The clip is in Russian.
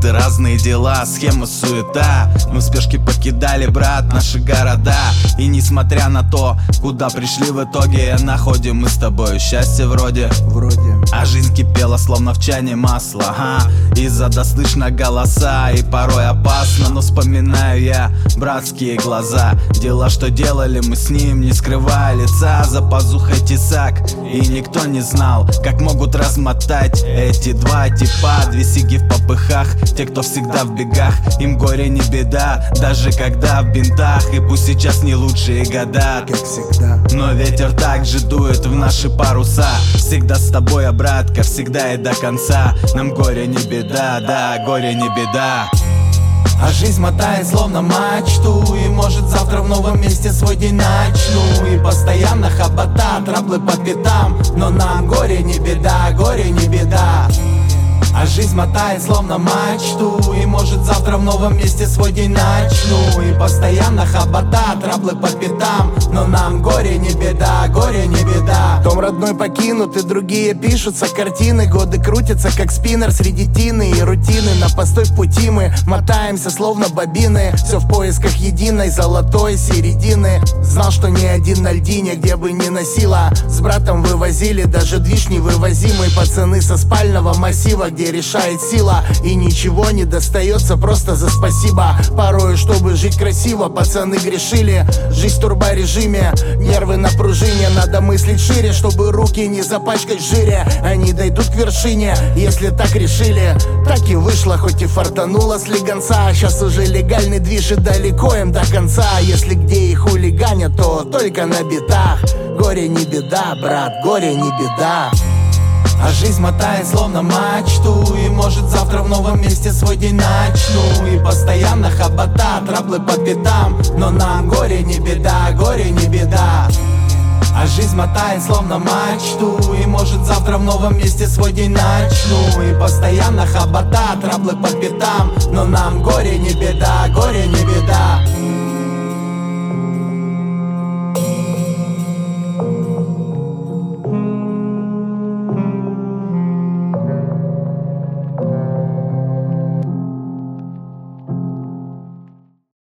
работы, разные дела, схема, суета. Мы в спешке покидали, брат, наши города. И несмотря на то, куда пришли в итоге, находим мы с тобой счастье вроде. А жизнь кипела, словно в чане масло, из-за дослышно голоса. И порой опасно, но вспоминаю я братские глаза. Дела, что делали мы с ним, не скрывая лица. За пазухой тесак, и никто не знал, как могут размотать эти два типа. Две сиги в попыхах, те, кто всегда в бегах. Им горе не беда, даже когда в бинтах. И пусть сейчас не лучшие года, как всегда, но ветер также дует в наши паруса. Всегда с тобой, братка, всегда и до конца. Нам горе не беда, да, горе не беда. А жизнь мотает словно мачту, и может завтра в новом месте свой день начну. И постоянно хобота, траблы по пятам, но нам горе не беда, горе не беда. А жизнь мотает словно мачту, и может завтра в новом месте свой день начну. И постоянно хобота, траблы по пятам, но нам горе не беда, горе не беда. Дом родной покинут, и другие пишутся картины. Годы крутятся, как спиннер среди тины и рутины. На постой в пути мы мотаемся, словно бобины. Все в поисках единой золотой середины. Знал, что ни один на льдине, где бы ни носила. С братом вывозили даже движ невывозимый. Пацаны со спального массива, где решает сила, и ничего не достается просто за спасибо. Порой, чтобы жить красиво, пацаны грешили. Жизнь в турборежиме, нервы на пружине. Надо мыслить шире, чтобы руки не запачкать в жире. Они дойдут к вершине, если так решили. Так и вышло, хоть и фартануло слегонца. Сейчас уже легальный движ, и далеко им до конца. Если где и хулиганят, то только на битах. Горе не беда, брат, горе не беда. А жизнь мотает словно мачту, и может завтра в новом месте свой день начну. И постоянно хобота, траблы по пятам, но нам горе не беда, горе не беда. А жизнь мотает словно мачту, и может завтра в новом месте свой день начну. И постоянно хобота, траблы по пятам, но нам горе не беда, горе не беда.